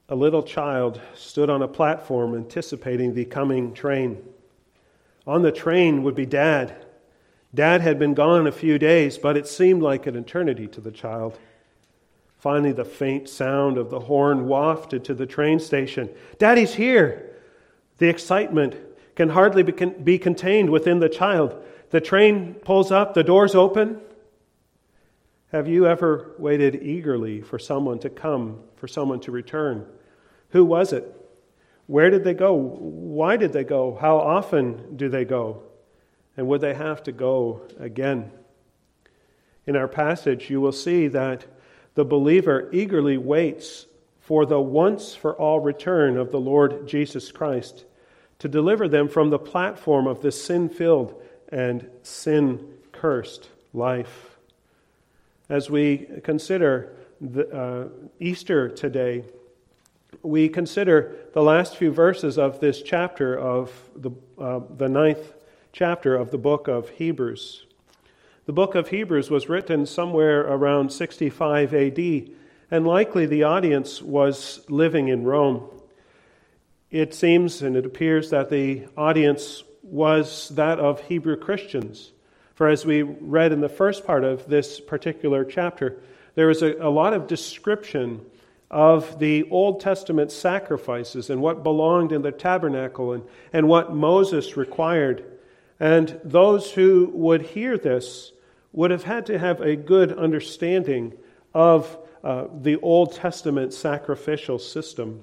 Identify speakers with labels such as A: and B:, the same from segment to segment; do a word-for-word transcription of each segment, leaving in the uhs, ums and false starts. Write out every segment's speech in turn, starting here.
A: a little child stood on a platform anticipating the coming train. On the train would be Dad. Dad had been gone a few days, but it seemed like an eternity to the child. Finally, the faint sound of the horn wafted to the train station. Daddy's here! The excitement can hardly be, con- be contained within the child. The train pulls up, the doors open. Have you ever waited eagerly for someone to come, for someone to return? Who was it? Where did they go? Why did they go? How often do they go? And would they have to go again? In our passage, you will see that the believer eagerly waits for the once-for-all return of the Lord Jesus Christ to deliver them from the platform of this sin-filled and sin-cursed life. As we consider the, uh, Easter today, we consider the last few verses of this chapter of the uh, the ninth chapter of the book of Hebrews. The book of Hebrews was written somewhere around sixty-five A D, and likely the audience was living in Rome. It seems and it appears that the audience was that of Hebrew Christians. For as we read in the first part of this particular chapter, there is a, a lot of description of the Old Testament sacrifices and what belonged in the tabernacle and, and what Moses required. And those who would hear this would have had to have a good understanding of uh, the Old Testament sacrificial system.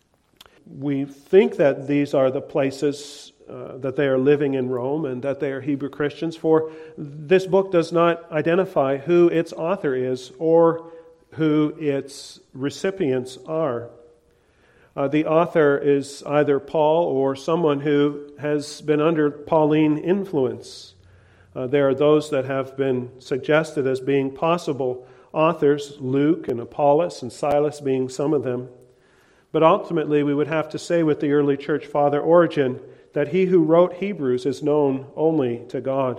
A: We think that these are the places uh, that they are living in Rome and that they are Hebrew Christians, for this book does not identify who its author is or who its recipients are. Uh, the author is either Paul or someone who has been under Pauline influence. Uh, there are those that have been suggested as being possible authors, Luke and Apollos and Silas being some of them. But ultimately we would have to say with the early church father Origen that he who wrote Hebrews is known only to God.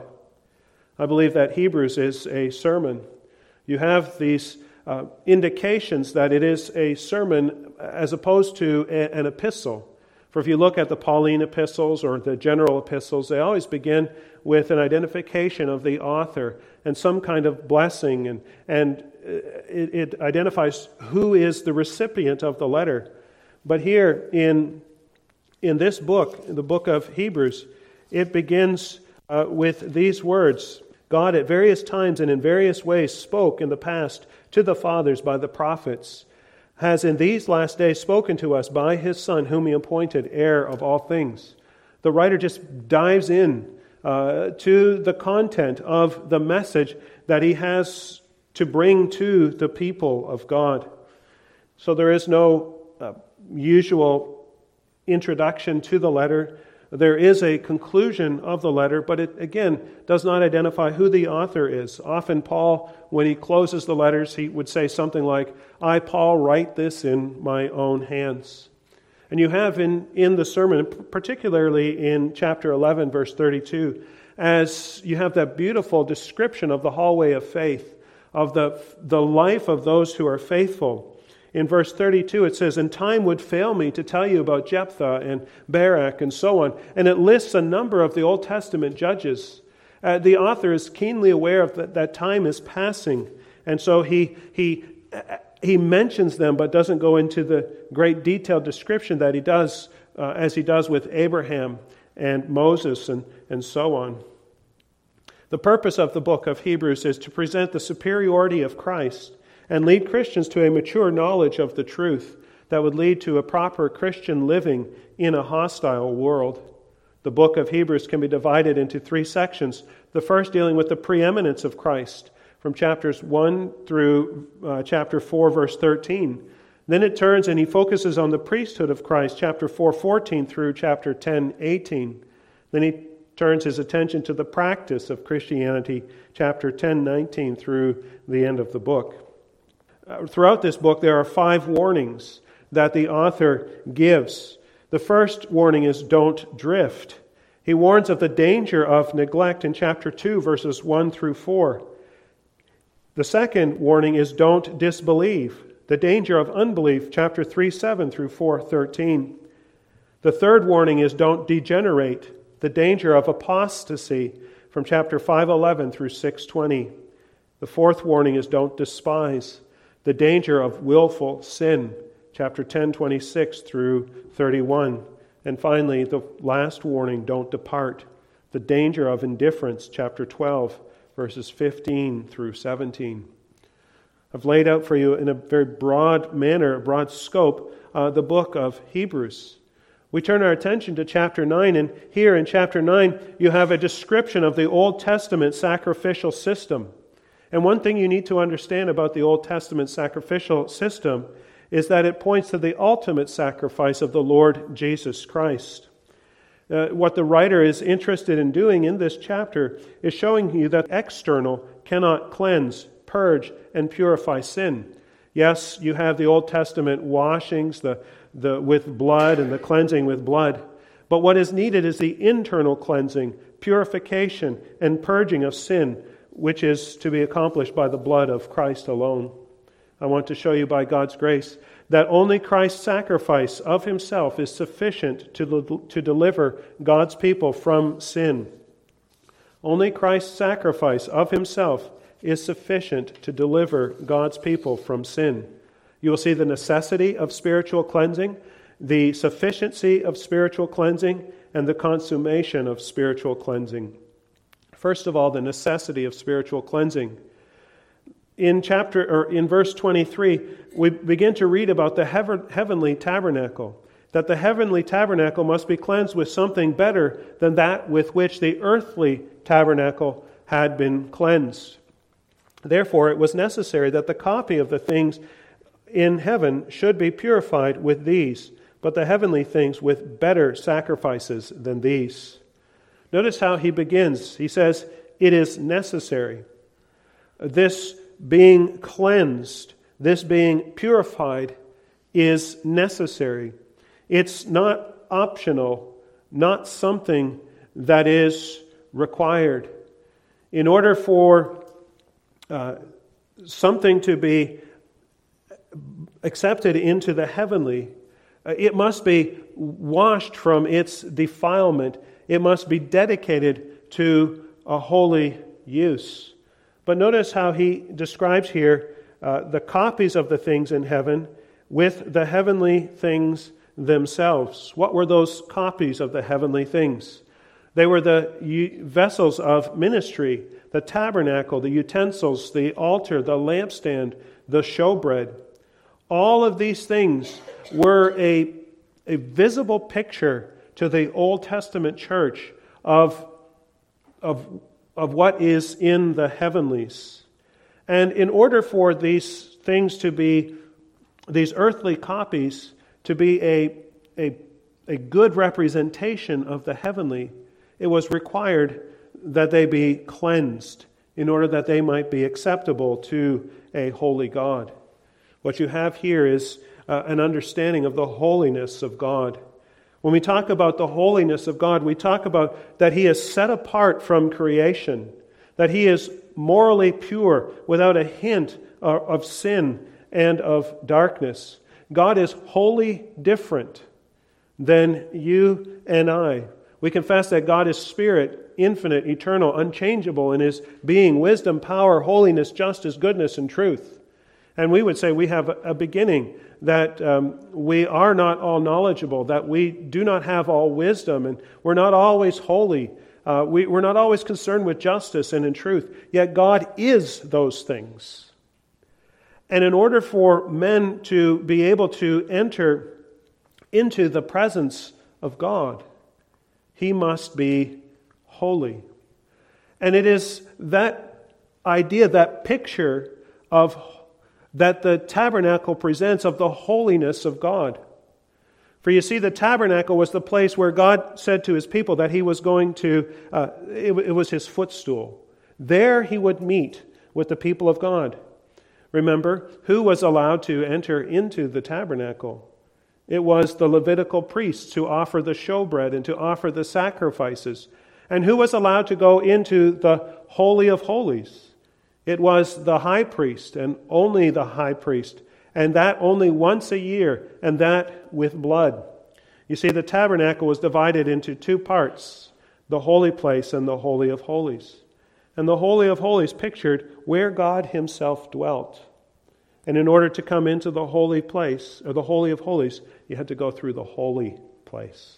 A: I believe that Hebrews is a sermon. You have these Uh, indications that it is a sermon as opposed to a, an epistle. For if you look at the Pauline epistles or the general epistles, they always begin with an identification of the author and some kind of blessing, and, and it, it identifies who is the recipient of the letter. But here in, in this book, in the book of Hebrews, it begins uh, with these words. God at various times and in various ways spoke in the past to the fathers by the prophets, has in these last days spoken to us by His Son, whom He appointed heir of all things. The writer just dives in uh, to the content of the message that he has to bring to the people of God. So there is no uh, usual introduction to the letter. There is a conclusion of the letter, but it, again, does not identify who the author is. Often Paul, when he closes the letters, he would say something like, I, Paul, write this in my own hands. And you have in, in the sermon, particularly in chapter eleven, verse thirty-two, as you have that beautiful description of the hallway of faith, of the, the life of those who are faithful. In verse thirty-two, it says, and time would fail me to tell you about Jephthah and Barak and so on. And it lists a number of the Old Testament judges. Uh, the author is keenly aware of that, that time is passing. And so he, he, he mentions them, but doesn't go into the great detailed description that he does, uh, as he does with Abraham and Moses and, and so on. The purpose of the book of Hebrews is to present the superiority of Christ and lead Christians to a mature knowledge of the truth that would lead to a proper Christian living in a hostile world. The book of Hebrews can be divided into three sections. The first dealing with the preeminence of Christ, from chapters one through uh, chapter four, verse thirteen. Then it turns and he focuses on the priesthood of Christ, chapter four, fourteen through chapter ten, eighteen. Then he turns his attention to the practice of Christianity, chapter ten, nineteen through the end of the book. Uh, throughout this book, there are five warnings that the author gives. The first warning is don't drift. He warns of the danger of neglect in chapter two, verses one through four. The second warning is don't disbelieve. The danger of unbelief, chapter three seven through four thirteen. The third warning is don't degenerate. The danger of apostasy, from chapter five eleven through six twenty. The fourth warning is don't despise. The danger of willful sin, chapter ten twenty-six through thirty-one. And finally, the last warning, don't depart. The danger of indifference, chapter twelve, verses fifteen through seventeen. I've laid out for you in a very broad manner, a broad scope, uh, the book of Hebrews. We turn our attention to chapter nine, and here in chapter nine, you have a description of the Old Testament sacrificial system. And one thing you need to understand about the Old Testament sacrificial system is that it points to the ultimate sacrifice of the Lord Jesus Christ. Uh, what the writer is interested in doing in this chapter is showing you that external cannot cleanse, purge, and purify sin. Yes, you have the Old Testament washings the, the, with blood and the cleansing with blood. But what is needed is the internal cleansing, purification, and purging of sin, which is to be accomplished by the blood of Christ alone. I want to show you by God's grace that only Christ's sacrifice of himself is sufficient to, to deliver God's people from sin. Only Christ's sacrifice of himself is sufficient to deliver God's people from sin. You will see the necessity of spiritual cleansing, the sufficiency of spiritual cleansing, and the consummation of spiritual cleansing. First of all, the necessity of spiritual cleansing. In chapter or in verse twenty-three, we begin to read about the heavenly tabernacle, that the heavenly tabernacle must be cleansed with something better than that with which the earthly tabernacle had been cleansed. Therefore, it was necessary that the copy of the things in heaven should be purified with these, but the heavenly things with better sacrifices than these. Notice how he begins. He says, it is necessary. This being cleansed, this being purified, is necessary. It's not optional, not something that is required. In order for uh, something to be accepted into the heavenly, uh, it must be washed from its defilement. It must be dedicated to a holy use. But notice how he describes here uh, the copies of the things in heaven with the heavenly things themselves. What were those copies of the heavenly things? They were the vessels of ministry, the tabernacle, the utensils, the altar, the lampstand, the showbread. All of these things were a, a visible picture to the Old Testament church of, of, of what is in the heavenlies. And in order for these things to be, these earthly copies, to be a, a, a good representation of the heavenly, it was required that they be cleansed in order that they might be acceptable to a holy God. What you have here is uh, an understanding of the holiness of God. When we talk about the holiness of God, we talk about that He is set apart from creation, that He is morally pure without a hint of sin and of darkness. God is wholly different than you and I. We confess that God is spirit, infinite, eternal, unchangeable in His being, wisdom, power, holiness, justice, goodness, and truth. And we would say we have a beginning, that um, we are not all knowledgeable, that we do not have all wisdom, and we're not always holy. Uh, we, we're not always concerned with justice and in truth. Yet God is those things. And in order for men to be able to enter into the presence of God, He must be holy. And it is that idea, that picture of that the tabernacle presents of the holiness of God. For you see, the tabernacle was the place where God said to His people that He was going to, uh, it, it was His footstool. There He would meet with the people of God. Remember, who was allowed to enter into the tabernacle? It was the Levitical priests who offer the showbread and to offer the sacrifices. And who was allowed to go into the Holy of Holies? It was the high priest, and only the high priest, and that only once a year, and that with blood. You see, the tabernacle was divided into two parts, the holy place and the Holy of Holies. And the Holy of Holies pictured where God himself dwelt. And in order to come into the holy place, or the Holy of Holies, you had to go through the holy place.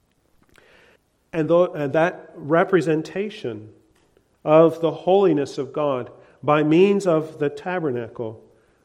A: And, though, and that representation of the holiness of God by means of the tabernacle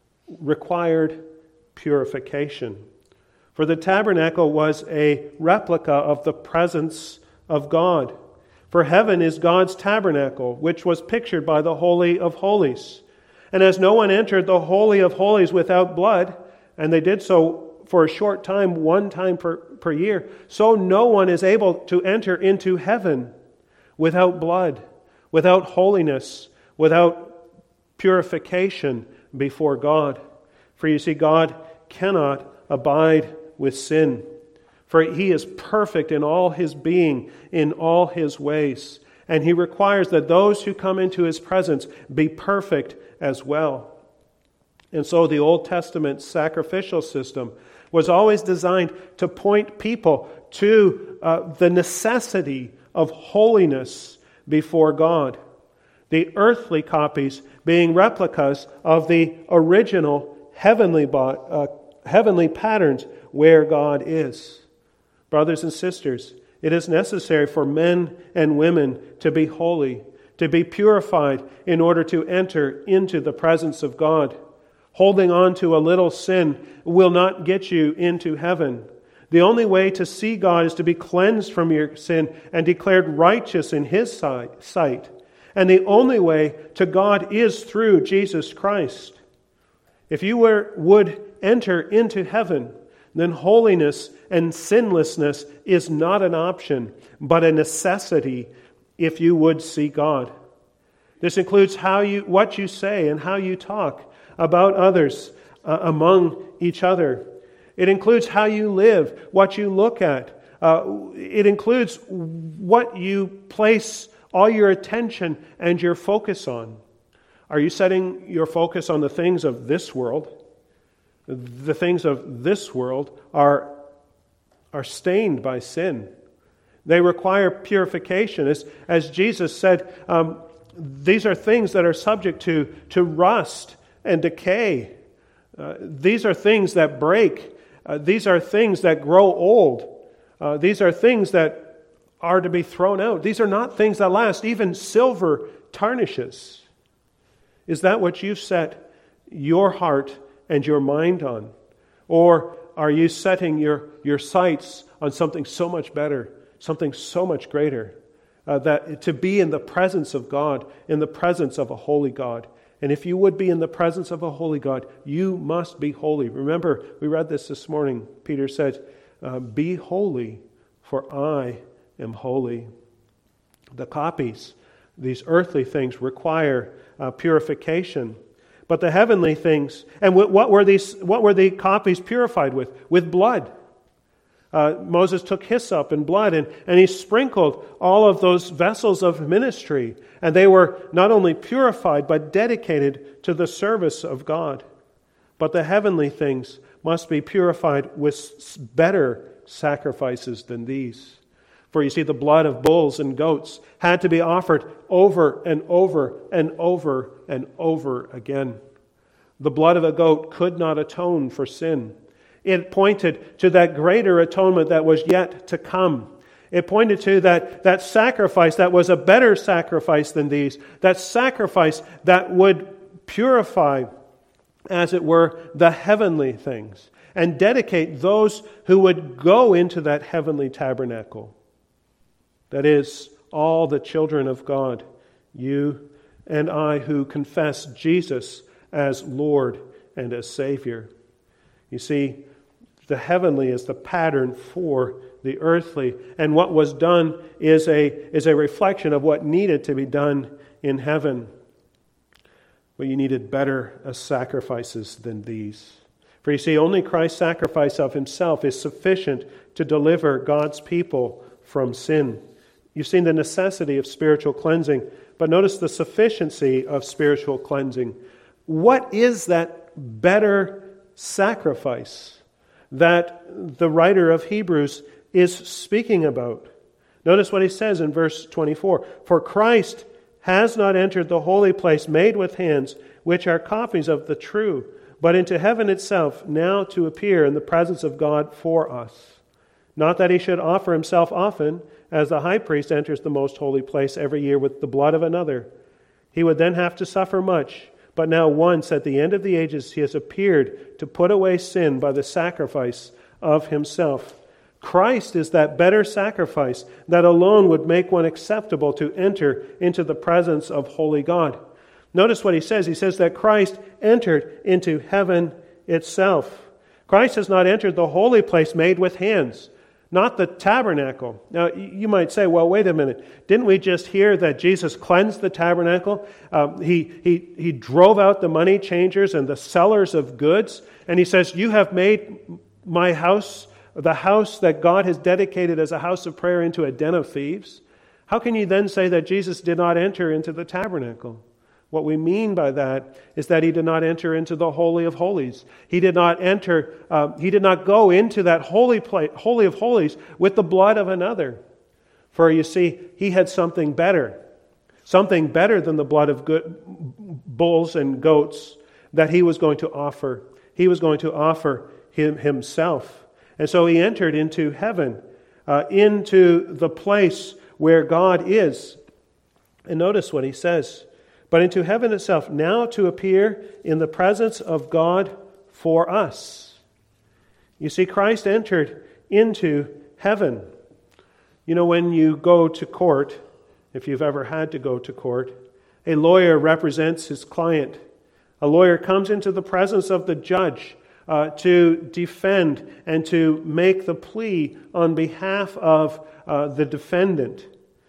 A: required purification. For the tabernacle was a replica of the presence of God. For heaven is God's tabernacle, which was pictured by the Holy of Holies. And as no one entered the Holy of Holies without blood, and they did so for a short time, one time per, per year, so no one is able to enter into heaven without blood, without holiness, without purification before God. For you see, God cannot abide with sin. For he is perfect in all his being, in all his ways. And he requires that those who come into his presence be perfect as well. And so the Old Testament sacrificial system was always designed to point people to uh, the necessity of holiness before God. The earthly copies being replicas of the original heavenly, uh, heavenly patterns where God is. Brothers and sisters, it is necessary for men and women to be holy, to be purified in order to enter into the presence of God. Holding on to a little sin will not get you into heaven. The only way to see God is to be cleansed from your sin and declared righteous in his sight. And the only way to God is through Jesus Christ. If you were, would enter into heaven, then holiness and sinlessness is not an option, but a necessity if you would see God. This includes how you, what you say and how you talk about others uh, among each other. It includes how you live, what you look at. Uh, it includes what you place all your attention and your focus on. Are you setting your focus on the things of this world? The things of this world are, are stained by sin. They require purification. As, as Jesus said, um, these are things that are subject to, to rust and decay. Uh, these are things that break. Uh, these are things that grow old. Uh, these are things that are to be thrown out. These are not things that last. Even silver tarnishes. Is that what you've set your heart and your mind on? Or are you setting your, your sights on something so much better, something so much greater, uh, that to be in the presence of God, in the presence of a holy God? And if you would be in the presence of a holy God, you must be holy. Remember, we read this this morning. Peter said, uh, be holy, for I am holy. The copies, these earthly things, require uh, purification. But the heavenly things, and what were these? What were the copies purified with? With blood. Uh, Moses took hyssop and blood, and, and he sprinkled all of those vessels of ministry, and they were not only purified but dedicated to the service of God. But the heavenly things must be purified with better sacrifices than these. For you see, the blood of bulls and goats had to be offered over and over and over and over again. The blood of a goat could not atone for sin. It pointed to that greater atonement that was yet to come. It pointed to that, that sacrifice that was a better sacrifice than these. That sacrifice that would purify, as it were, the heavenly things and dedicate those who would go into that heavenly tabernacle. That is, all the children of God, you and I who confess Jesus as Lord and as Savior. You see, the heavenly is the pattern for the earthly, and what was done is a, is a reflection of what needed to be done in heaven. But you needed better sacrifices than these. For you see, only Christ's sacrifice of himself is sufficient to deliver God's people from sin. You've seen the necessity of spiritual cleansing, but notice the sufficiency of spiritual cleansing. What is that better sacrifice that the writer of Hebrews is speaking about. Notice what he says in verse twenty-four. For Christ has not entered the holy place made with hands, which are copies of the true, but into heaven itself, now to appear in the presence of God for us. Not that he should offer himself often, as the high priest enters the most holy place every year with the blood of another. He would then have to suffer much, but now once at the end of the ages he has appeared to put away sin by the sacrifice of himself. Christ is that better sacrifice that alone would make one acceptable to enter into the presence of holy God. Notice what he says. He says that Christ entered into heaven itself. Christ has not entered the holy place made with hands, not the tabernacle. Now, you might say, well, wait a minute. Didn't we just hear that Jesus cleansed the tabernacle? Um, he, he, he drove out the money changers and the sellers of goods. And he says, you have made my house, the house that God has dedicated as a house of prayer, into a den of thieves. How can you then say that Jesus did not enter into the tabernacle? What we mean by that is that he did not enter into the Holy of Holies. He did not enter, uh, he did not go into that holy place, Holy of Holies with the blood of another. For you see, he had something better, something better than the blood of good bulls and goats that he was going to offer. He was going to offer him himself. And so he entered into heaven, uh, into the place where God is. And notice what he says. But into heaven itself, now to appear in the presence of God for us. You see, Christ entered into heaven. You know, when you go to court, if you've ever had to go to court, a lawyer represents his client. A lawyer comes into the presence of the judge uh, to defend and to make the plea on behalf of uh, the defendant.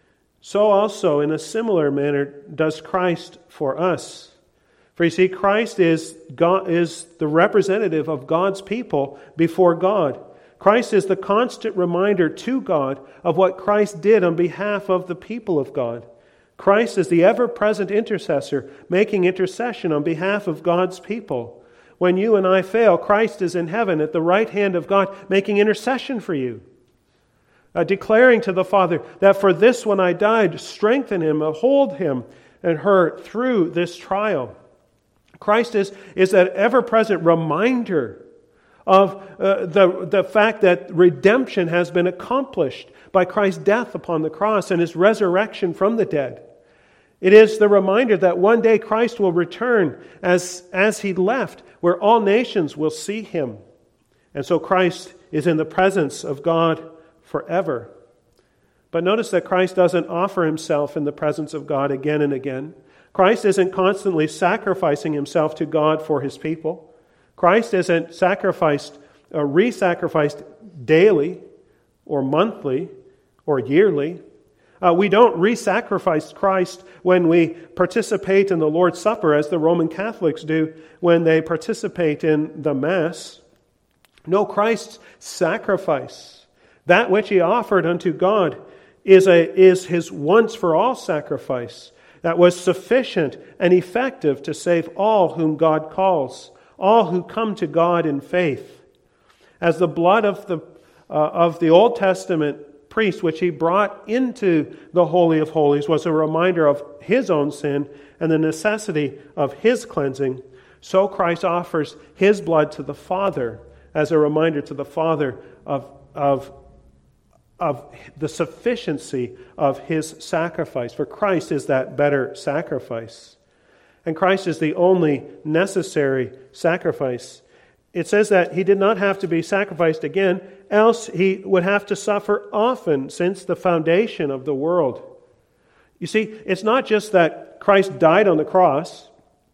A: So also, in a similar manner, does Christ for us. For you see, Christ is God, is the representative of God's people before God. Christ is the constant reminder to God of what Christ did on behalf of the people of God. Christ is the ever-present intercessor, making intercession on behalf of God's people. When you and I fail, Christ is in heaven at the right hand of God, making intercession for you. Uh, declaring to the Father that for this one I died, strengthen him, hold him and her through this trial. Christ is, is that ever-present reminder of uh, the, the fact that redemption has been accomplished by Christ's death upon the cross and his resurrection from the dead. It is the reminder that one day Christ will return as, as he left, where all nations will see him. And so Christ is in the presence of God forever. But notice that Christ doesn't offer himself in the presence of God again and again. Christ isn't constantly sacrificing himself to God for his people. Christ isn't sacrificed or re-sacrificed daily or monthly or yearly. Uh, we don't re-sacrifice Christ when we participate in the Lord's Supper, as the Roman Catholics do when they participate in the Mass. No, Christ's sacrifice, that which he offered unto God, is a is his once-for-all sacrifice that was sufficient and effective to save all whom God calls, all who come to God in faith. As the blood of the uh, of the Old Testament priest, which he brought into the Holy of Holies, was a reminder of his own sin and the necessity of his cleansing, so Christ offers his blood to the Father as a reminder to the Father of of of the sufficiency of his sacrifice. For Christ is that better sacrifice. And Christ is the only necessary sacrifice. It says that he did not have to be sacrificed again, else he would have to suffer often since the foundation of the world. You see, it's not just that Christ died on the cross,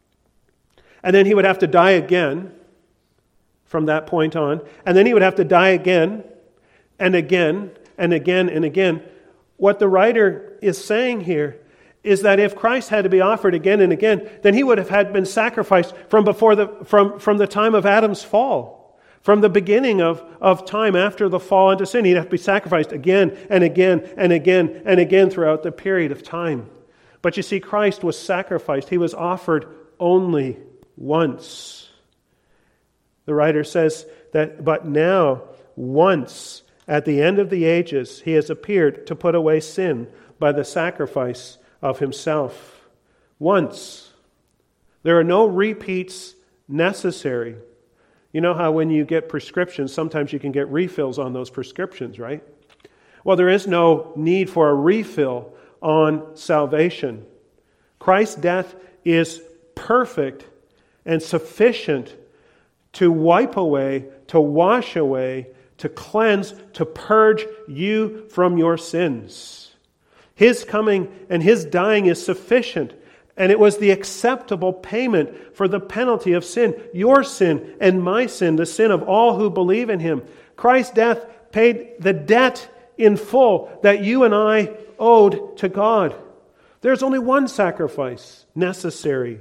A: and then he would have to die again from that point on, and then he would have to die again and again and again and again. What the writer is saying here is that if Christ had to be offered again and again, then he would have had been sacrificed from before the from, from the time of Adam's fall. From the beginning of, of time after the fall into sin, he'd have to be sacrificed again and again and again and again throughout the period of time. But you see, Christ was sacrificed. He was offered only once. The writer says that, but now, once, at the end of the ages, he has appeared to put away sin by the sacrifice of himself. Once. There are no repeats necessary. You know how when you get prescriptions, sometimes you can get refills on those prescriptions, right? Well, there is no need for a refill on salvation. Christ's death is perfect and sufficient to wipe away, to wash away, to cleanse, to purge you from your sins. His coming and His dying is sufficient, and it was the acceptable payment for the penalty of sin, your sin and my sin, the sin of all who believe in Him. Christ's death paid the debt in full that you and I owed to God. There's only one sacrifice necessary.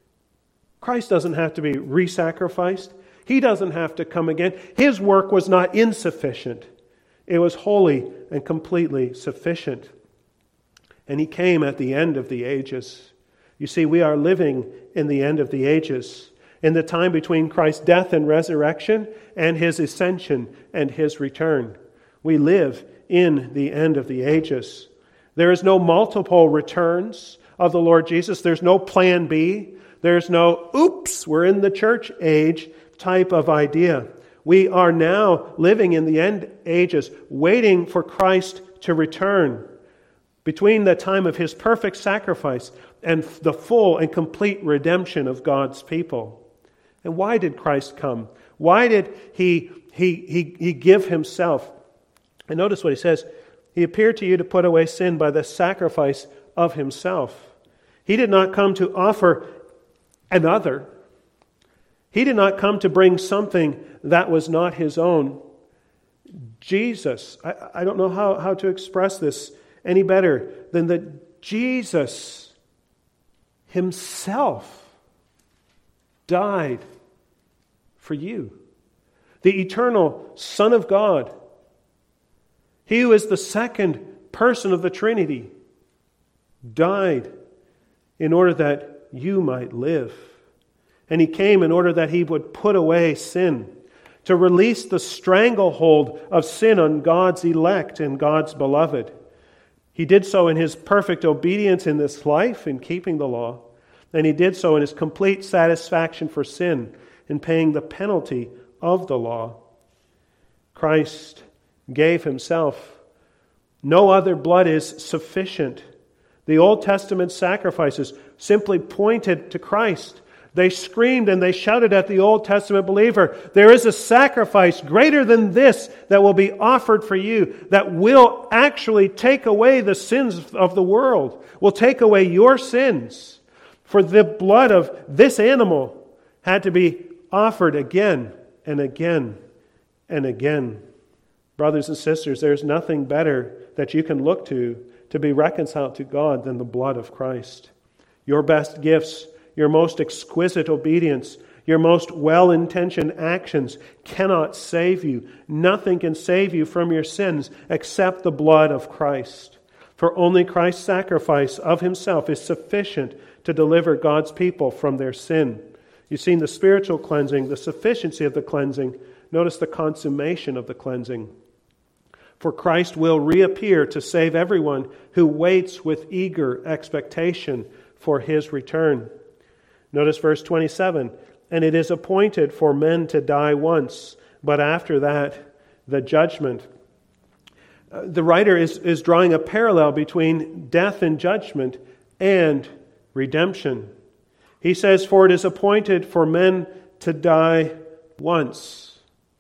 A: Christ doesn't have to be re-sacrificed. He doesn't have to come again. His work was not insufficient. It was wholly and completely sufficient. And He came at the end of the ages. You see, we are living in the end of the ages, in the time between Christ's death and resurrection and His ascension and His return. We live in the end of the ages. There is no multiple returns of the Lord Jesus. There's no plan B. There's no, oops, we're in the church age type of idea. We are now living in the end ages, waiting for Christ to return. Between the time of His perfect sacrifice and the full and complete redemption of God's people. And why did Christ come? Why did He, he, he, he give Himself? And notice what He says. He appeared to you to put away sin by the sacrifice of Himself. He did not come to offer another. He did not come to bring something that was not His own. Jesus, I, I don't know how, how to express this any better than that Jesus Himself died for you. The eternal Son of God, He who is the second person of the Trinity, died in order that you might live. And He came in order that He would put away sin, to release the stranglehold of sin on God's elect and God's beloved. He did so in His perfect obedience in this life, in keeping the law, and He did so in His complete satisfaction for sin, in paying the penalty of the law. Christ gave Himself. No other blood is sufficient. The Old Testament sacrifices simply pointed to Christ. They screamed and they shouted at the Old Testament believer, there is a sacrifice greater than this that will be offered for you, that will actually take away the sins of the world, will take away your sins. For the blood of this animal had to be offered again and again and again. Brothers and sisters, there's nothing better that you can look to to be reconciled to God than the blood of Christ. Your best gifts, your most exquisite obedience, your most well-intentioned actions cannot save you. Nothing can save you from your sins except the blood of Christ. For only Christ's sacrifice of Himself is sufficient to deliver God's people from their sin. You've seen the spiritual cleansing, the sufficiency of the cleansing. Notice the consummation of the cleansing. For Christ will reappear to save everyone who waits with eager expectation for His return. Notice verse twenty-seven. And it is appointed for men to die once, but after that, the judgment. Uh, the writer is, is drawing a parallel between death and judgment and redemption. He says, for it is appointed for men to die once.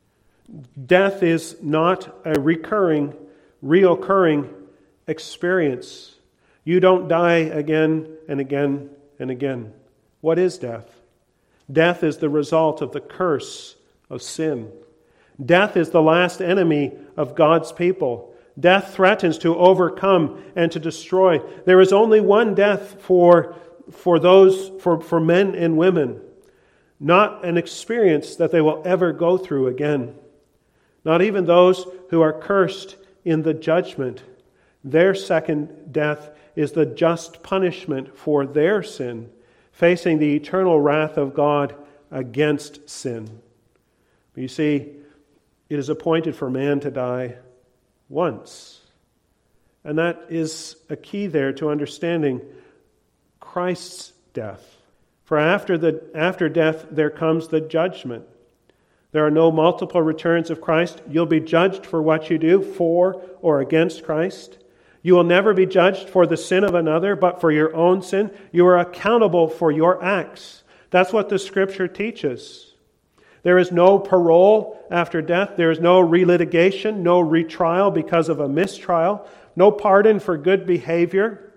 A: Death is not a recurring, reoccurring experience. You don't die again and again and again. What is death? Death is the result of the curse of sin. Death is the last enemy of God's people. Death threatens to overcome and to destroy. There is only one death for, for those, for, for men and women. Not an experience that they will ever go through again. Not even those who are cursed in the judgment. Their second death is the just punishment for their sin, facing the eternal wrath of God against sin. But you see, it is appointed for man to die once. And that is a key there to understanding Christ's death. For after the after death, there comes the judgment. There are no multiple returns of Christ. You'll be judged for what you do for or against Christ. You will never be judged for the sin of another, but for your own sin. You are accountable for your acts. That's what the Scripture teaches. There is no parole after death. There is no relitigation, no retrial because of a mistrial, no pardon for good behavior.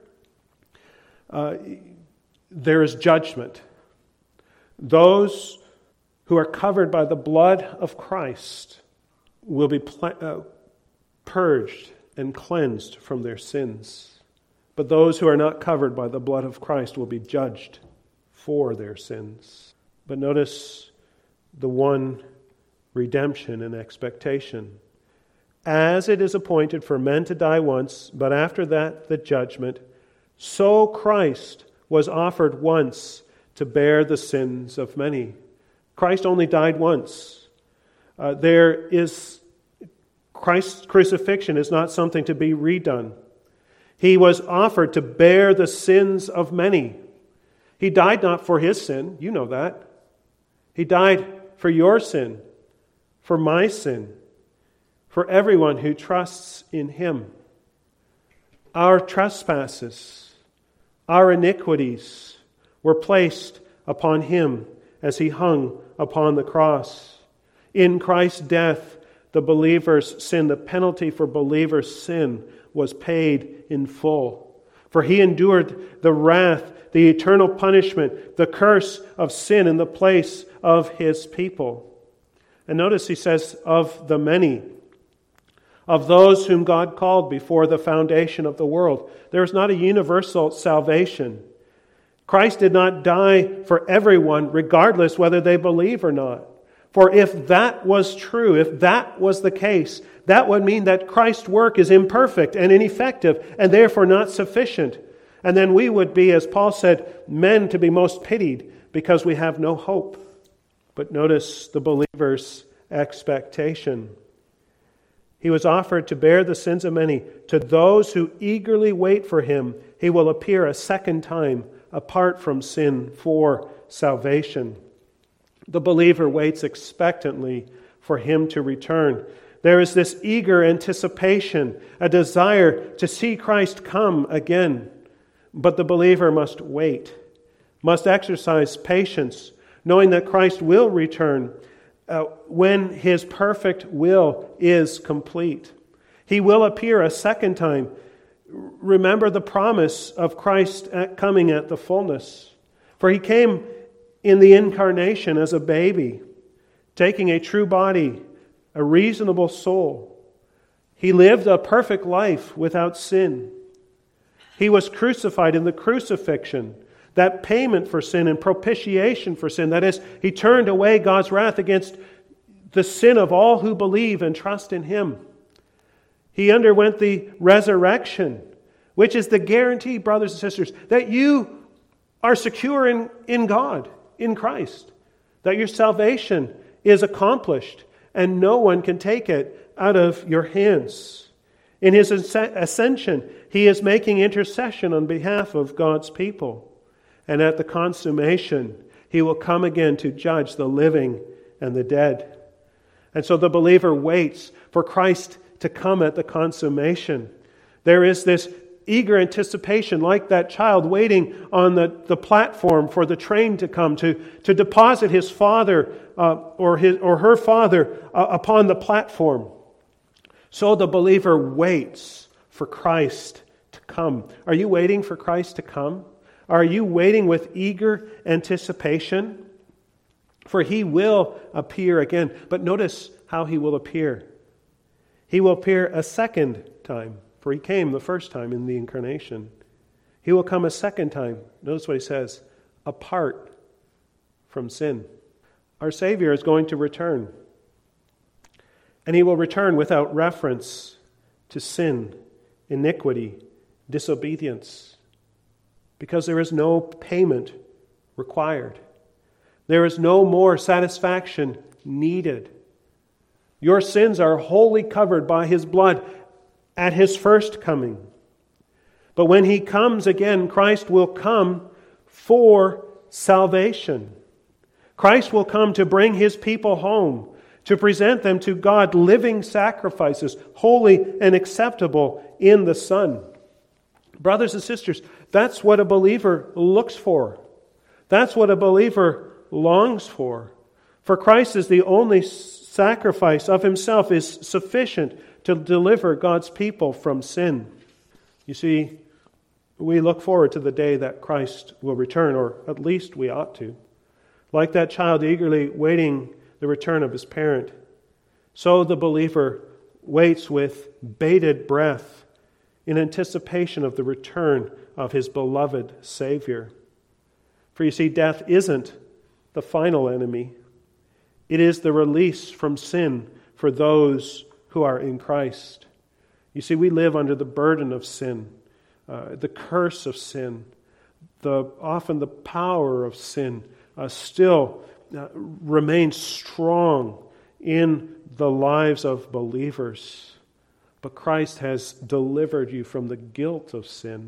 A: Uh, there is judgment. Those who are covered by the blood of Christ will be pl- uh, purged and cleansed from their sins. But those who are not covered by the blood of Christ will be judged for their sins. But notice the one redemption and expectation. As it is appointed for men to die once, but after that the judgment, so Christ was offered once to bear the sins of many. Christ only died once. Uh, there is Christ's crucifixion is not something to be redone. He was offered to bear the sins of many. He died not for his sin, you know that. He died for your sin, for my sin, for everyone who trusts in Him. Our trespasses, our iniquities were placed upon Him as He hung upon the cross. In Christ's death, the believer's sin, the penalty for believers' sin, was paid in full. For He endured the wrath, the eternal punishment, the curse of sin in the place of His people. And notice He says, of the many, of those whom God called before the foundation of the world. There is not a universal salvation. Christ did not die for everyone, regardless whether they believe or not. For if that was true, if that was the case, that would mean that Christ's work is imperfect and ineffective and therefore not sufficient. And then we would be, as Paul said, men to be most pitied because we have no hope. But notice the believer's expectation. He was offered to bear the sins of many. To those who eagerly wait for Him, He will appear a second time apart from sin for salvation. The believer waits expectantly for Him to return. There is this eager anticipation, a desire to see Christ come again. But the believer must wait, must exercise patience, knowing that Christ will return uh, when His perfect will is complete. He will appear a second time. Remember the promise of Christ at coming at the fullness. For He came in the incarnation as a baby, taking a true body, a reasonable soul. He lived a perfect life without sin. He was crucified in the crucifixion, that payment for sin and propitiation for sin. That is, He turned away God's wrath against the sin of all who believe and trust in Him. He underwent the resurrection, which is the guarantee, brothers and sisters, that you are secure in, in God, in Christ, that your salvation is accomplished and no one can take it out of your hands. In His ascension, He is making intercession on behalf of God's people. And at the consummation, He will come again to judge the living and the dead. And so the believer waits for Christ to come at the consummation. There is this eager anticipation, like that child waiting on the, the platform for the train to come, to, to deposit his father uh, or, his, or her father uh, upon the platform. So the believer waits for Christ to come. Are you waiting for Christ to come? Are you waiting with eager anticipation? For He will appear again. But notice how He will appear. He will appear a second time, for He came the first time in the incarnation. He will come a second time. Notice what He says, apart from sin. Our Savior is going to return. And He will return without reference to sin, iniquity, disobedience, because there is no payment required. There is no more satisfaction needed. Your sins are wholly covered by His blood at His first coming. But when He comes again, Christ will come for salvation. Christ will come to bring His people home, to present them to God living sacrifices, holy and acceptable in the Son. Brothers and sisters, that's what a believer looks for. That's what a believer longs for. For Christ is the only sacrifice of Himself is sufficient to deliver God's people from sin. You see, we look forward to the day that Christ will return, or at least we ought to. Like that child eagerly waiting the return of his parent, so the believer waits with bated breath in anticipation of the return of his beloved Savior. For you see, death isn't the final enemy. It is the release from sin for those who are in Christ. You see, we live under the burden of sin, uh, the curse of sin, the often the power of sin uh, still uh, remains strong in the lives of believers. But Christ has delivered you from the guilt of sin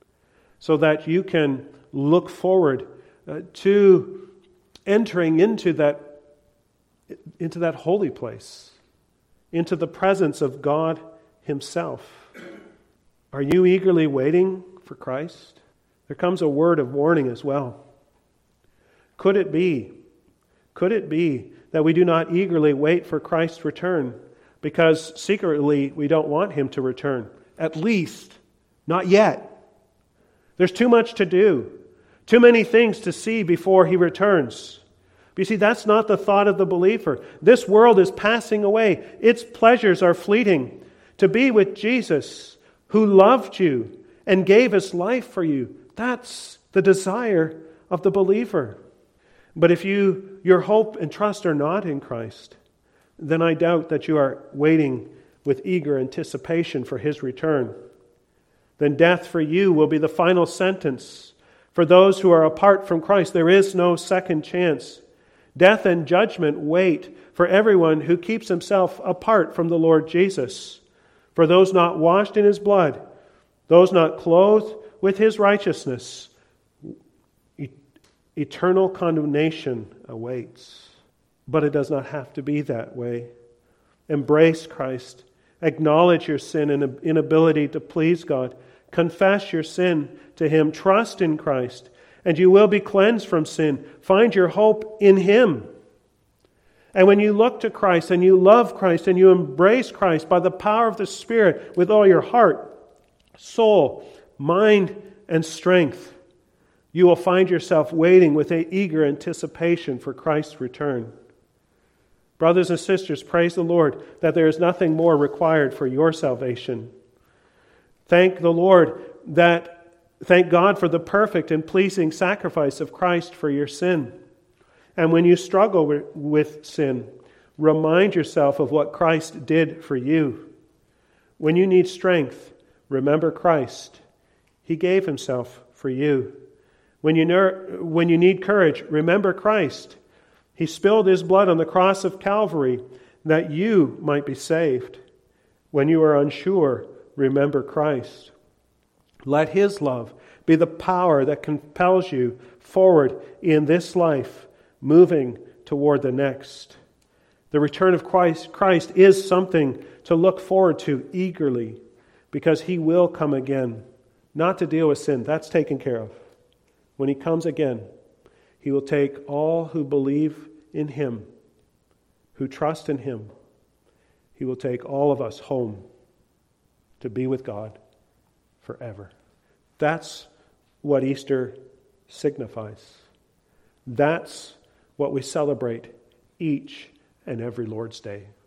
A: so that you can look forward uh, to entering into that, into that holy place, into the presence of God Himself. Are you eagerly waiting for Christ? There comes a word of warning as well. Could it be, could it be that we do not eagerly wait for Christ's return because secretly we don't want Him to return? At least, not yet. There's too much to do, too many things to see before He returns. But you see, that's not the thought of the believer. This world is passing away. Its pleasures are fleeting. To be with Jesus, who loved you and gave His life for you, that's the desire of the believer. But if you your hope and trust are not in Christ, then I doubt that you are waiting with eager anticipation for His return. Then death for you will be the final sentence. For those who are apart from Christ, there is no second chance. Death and judgment wait for everyone who keeps himself apart from the Lord Jesus. For those not washed in His blood, those not clothed with His righteousness, eternal condemnation awaits. But it does not have to be that way. Embrace Christ. Acknowledge your sin and inability to please God. Confess your sin to Him. Trust in Christ, and you will be cleansed from sin. Find your hope in Him. And when you look to Christ and you love Christ and you embrace Christ by the power of the Spirit with all your heart, soul, mind, and strength, you will find yourself waiting with an eager anticipation for Christ's return. Brothers and sisters, praise the Lord that there is nothing more required for your salvation. Thank the Lord that, thank God for the perfect and pleasing sacrifice of Christ for your sin. And when you struggle with sin, remind yourself of what Christ did for you. When you need strength, remember Christ. He gave Himself for you. When you, ner- when you need courage, remember Christ. He spilled His blood on the cross of Calvary that you might be saved. When you are unsure, remember Christ. Let His love be the power that compels you forward in this life, moving toward the next. The return of Christ, Christ is something to look forward to eagerly, because He will come again, not to deal with sin. That's taken care of. When He comes again, He will take all who believe in Him, who trust in Him. He will take all of us home to be with God forever. That's what Easter signifies. That's what we celebrate each and every Lord's Day.